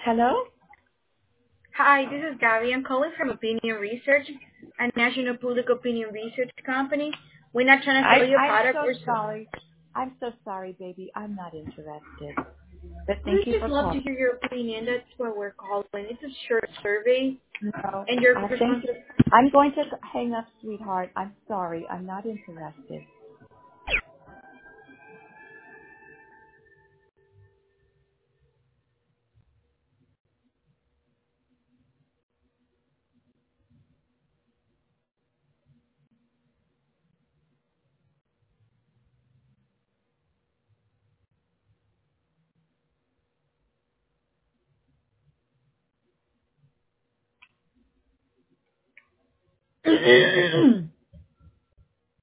Hello? Hi, this is Gabby. I'm calling from Opinion Research, a national public opinion research company. We're not trying to sell you a I'm product so or so. sorry. I'm so sorry, baby. I'm not interested. But We thank you just for love calling. to hear your opinion. That's what we're calling. It's a short survey, No, and your I think responses. I'm going to hang up, sweetheart. I'm sorry. I'm not interested.